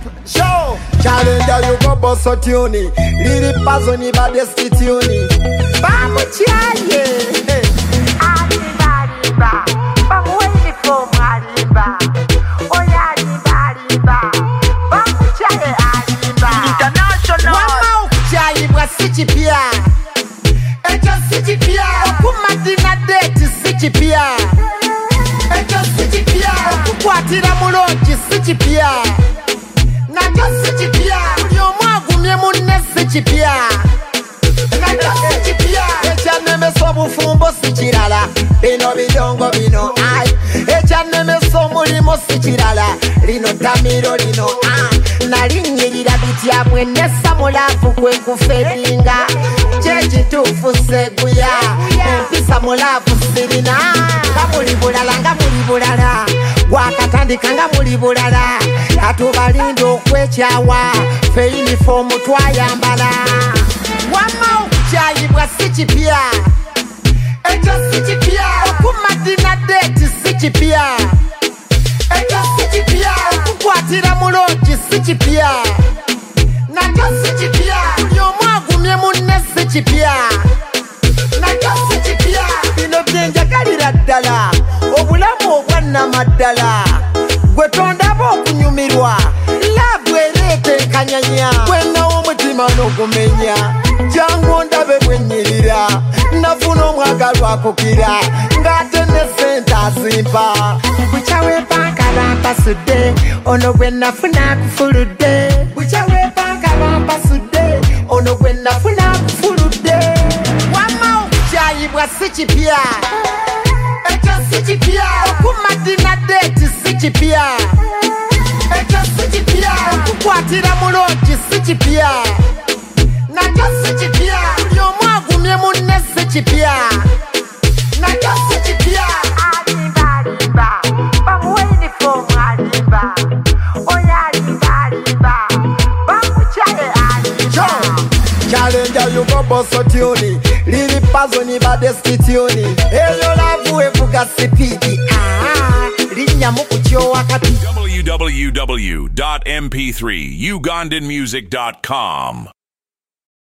Show Challenger you go bust a tune. Lili pazo ni badesti tune. Bamu chaye Alimba, limba Bamu uniform alimba Oya limba, limba Bamu chaye alimba International Wama ukuchayi bwa sichi pia Ejo sichi pia Okumadina date sichi pia Ejo sichi pia Okukwatira mulonji sichi pia Najo sichi pia Uliomwagumye munne sichi pia Najo sichi pia Echaneme sobu fumbo sichirala Bino bidongo bino ay Echaneme somulimo sichirala Lino tamiro lino ay Nalinyirira bitya mwenesa mulafu kwe kufedinga Chechi tufu seguya Empisa mulafu sirina nga muli bulala Wakatandika nga muli bulala Katubalindo okwechawa Fe uniform twayambala Wama ukuchayibwa sichi pia Ejo sichi pia Okumadina date sichi pia Ejo sichi pia Okukwatira mulonji sichi pia Najo sichi pia Uliomwagumye munne sichi pia Najo sichi pia Bino byenjagalira ddala Obulamu obwannamaddala Gwe tondaba okunyumirwa Love ereeta enkanyanya Gwenna omutima n'ogumenya Jangu ondabe bwennyirira Nafuna omwagalwa akukira Ng'ate ne sente azimpa Bukyawe banka bampasudde Ono gwe nafuna akufuludde Bukyawe banka bampasudde Ono gwe nafuna akufuludde Wama okukyayibwa sichi pya Ejo sichi pya Okumadina date sichi pya Ejo sichi pya Okukwatira mulonji sichi pya Najo sichi pya Uliomwagumye munne sichi pya Najo sichi pya Alimba, limba Bamu uniform alimba Oya limba, limba Bamu chaye alimba Challenger you go bust a tune. Lili pazo ni badesti tune. Eyo lavu evuga sipidi. Linya mukuchio wakati www.mp3ugandanmusic.com